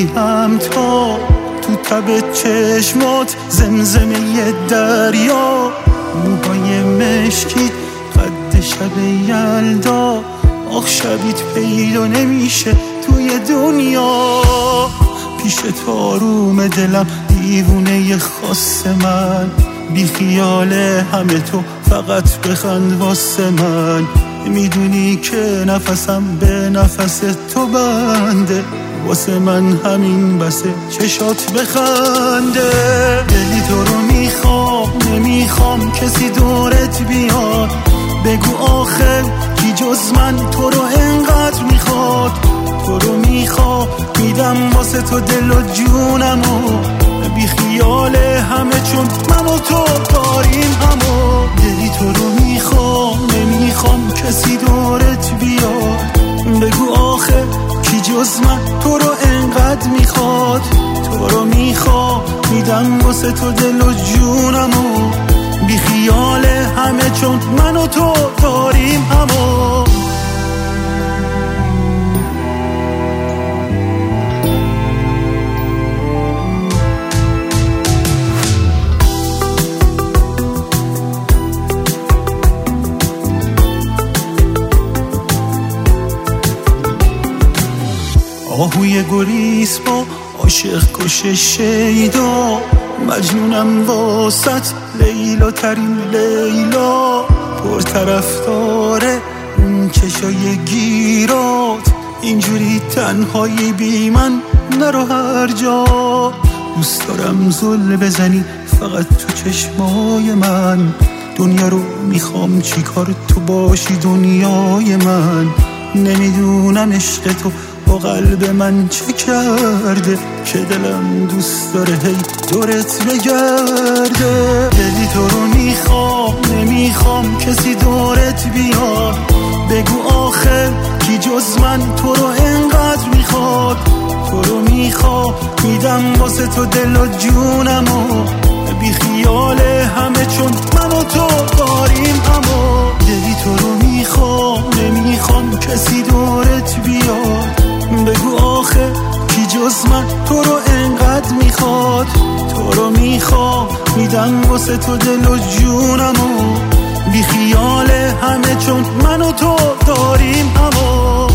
همتا تو تب چشمات زمزمه دریا، موهای مشکیت قد شب یلدا، آخ شبیت پیدا نمیشه توی دنیا. پیش تاروم دلم دیوونه خاص من، بی خیال همه تو فقط بخند واسه من. میدونی که نفسم به نفس تو بنده، واسه من همین بسه چشات بخنده. دلی تو رو میخوام نمیخوام کسی دورت بیاد، بگو آخر کی جز من تو رو انقدر میخواد. تو رو میخوام میدم واسه تو دل و جونمو، بی خیال همه چون من و تو داریم همو. دلی تو رو میخوام نمیخوام کسی دورت بیاد، بگو آخه کی جز من تو رو انقدر میخواد. تو رو میخوام میدم واسه تو دل و جونمو، بی خیال همه چون من و تو داریم همو. آهوی گریز با عاشق کش شیدا، مجنونم واسط لیلا ترین لیلا. پر طرفداره اون چشای گیرات، اینجوری تنهایی بی من نرو هر جا. دوست دارم زل بزنی فقط تو چشمای من، دنیا رو میخوام چیکار تو باشی دنیای من. نمیدونم عشق تو با قلب من چه کرده، که دلم دوست داره هی دورت بگرده. دلی تو رو میخوام نمیخوام کسی دورت بیاد، بگو آخر کی جز من تو رو انقدر میخواد. تو رو میخوام میدم واسه تو دل و جونمو، بی خیال همه چون من و تو داریم همو. دلی تو رو میخوام نمیخوام کسی دورت بیاد، بگو آخه کی جز من تو رو انقدر میخواد. تو رو میخوام میدم واسه تو دل و جونمو، بی خیال همه چون من و تو داریم همو.